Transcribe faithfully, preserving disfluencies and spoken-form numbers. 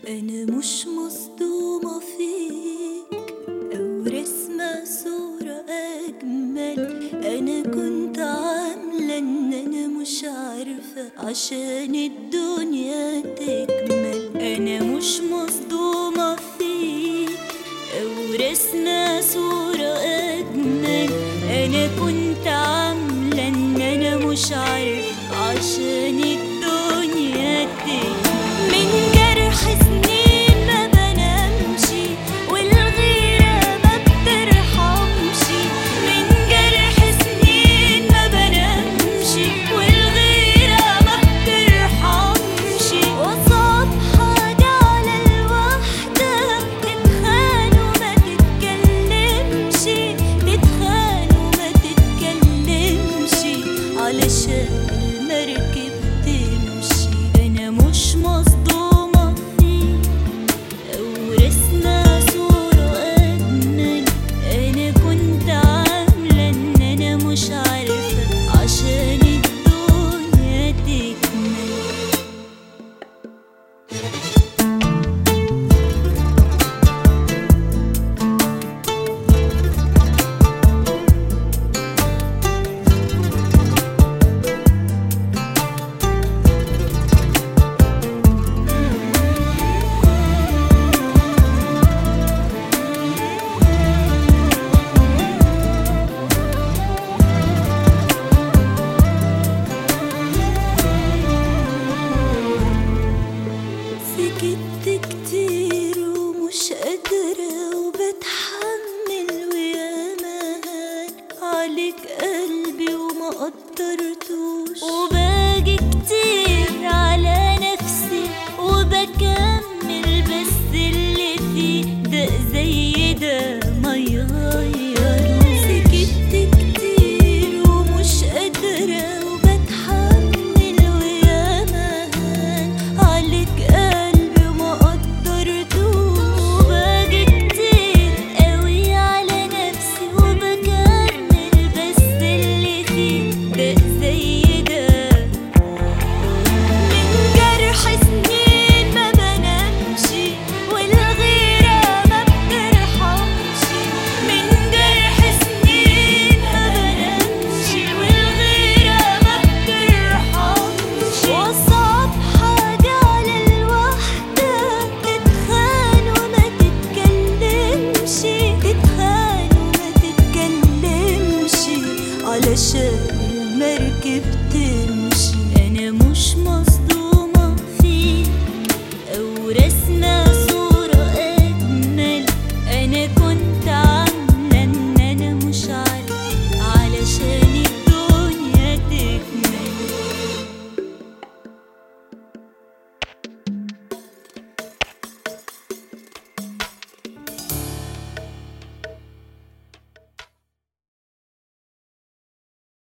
أنا مش مصدومة فيك أو رسمة صورة أجمل. أنا كنت عاملة إن أنا مش عارفة عشان الدنيا تكمل. أنا مش مصدومة فيك أو رسمة صورة أجمل. أنا كنت عاملة إن أنا مش عارفة عشان الدنيا تكمل. من جرح سنين ما بنامشي والغيرة ما بترحمش. من جرح سنين ما بنامشي والغيرة ما بترحمش. وصعب حاجة على الوحدة تتخان وما تتكلمش، تتخان وما تتكلمش علشان المركب تمشي. أنا مش مصدومة فيك أو رسمة صورة أجمل. أنا كنت عاملة إن أنا مش عارفة عشان الدنيا تكمل. سكت كتير ومش قادرة وبتحمل وياما هان عليك قلبي وما قدرتوش. وباجي كتير على نفسي وبكمل، بس اللي فيه ده زي ده ما يغيروش. سكت كتير ومش قادرة وبتحمل وياما هان عليك قلبي وما قدرتوش. وباجي كتير قوي على نفسي وبكمل، بس اللي فيه ده زي ده. من جرح سنين ما بنامشي والغيرة ما بترحمش. من جرح سنين ما بنامشي والغيرة ما بترحمش. وصعب حاجة على الوحدة تتخان وما تتكلمش، تتخان وما تتكلمش علشان المركب تمشي.